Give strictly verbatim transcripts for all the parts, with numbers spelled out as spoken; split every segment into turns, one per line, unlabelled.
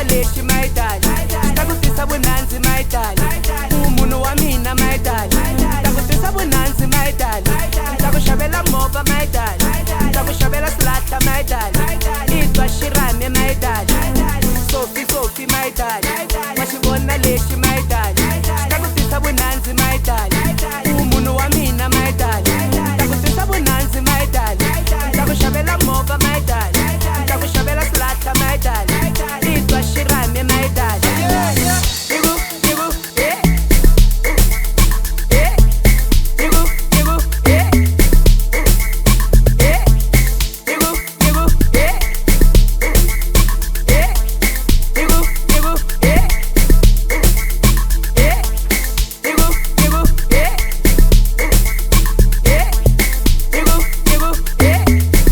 lexi maidali ta ku tisa vunandzi maidali umunhu wa mina maidali ta ku tisa vunandzi maidali ta ku xavela movha maidali ta ku xavela slahla maidali itwa xirhami maidali sofi sofi maidali wa xi vona lexi maidali ta ku tisa vunandzi maidali umunhu wa mina maidali ta ku tisa vunandzi maidali ta ku xavela movha maidali ta ku xavela slahla maidali itwa xirhami maidali igu igu eh eh igu igu eh eh igu igu eh eh igu igu eh eh igu igu eh eh igu igu eh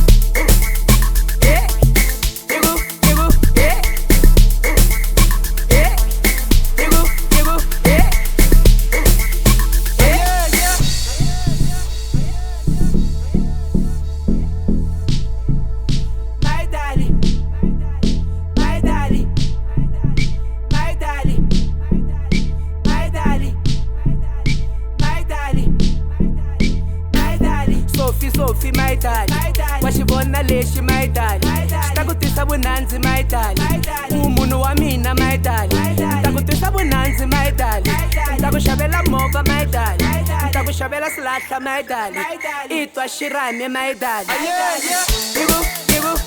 eh igu igu eh eh igu igu eh my daddy my daddy my daddy my daddy my daddy my daddy sofi sofi my daddy wa xi vona lexi my daddy ta ku tisa vunandzi my daddy umunhu wa mina my daddy ta ku tisa vunandzi my daddy ta ku xavela movha my daddy ta ku xavela slahla my daddy itwa xirhami my daddy igu igu